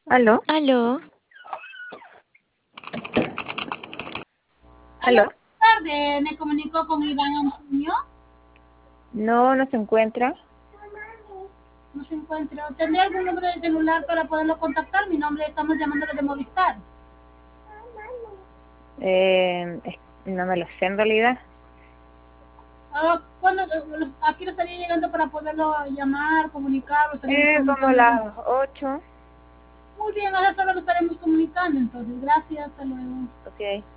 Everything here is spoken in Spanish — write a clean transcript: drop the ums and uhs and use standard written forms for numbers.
¿Aló? Aló, Hola, ¿Aló? buenas tardes. Me comunico con Iván Antonio. No, no se encuentra. No se encuentra. ¿Tendría algún número de celular para poderlo contactar? Mi nombre, estamos llamándole de Movistar. No me lo sé en realidad. Aquí lo estaría llegando para poderlo llamar, comunicar, o estaríamos Como comunicando. las 8. Muy bien, a esa hora lo estaremos comunicando. Entonces, gracias. Hasta luego. Ok.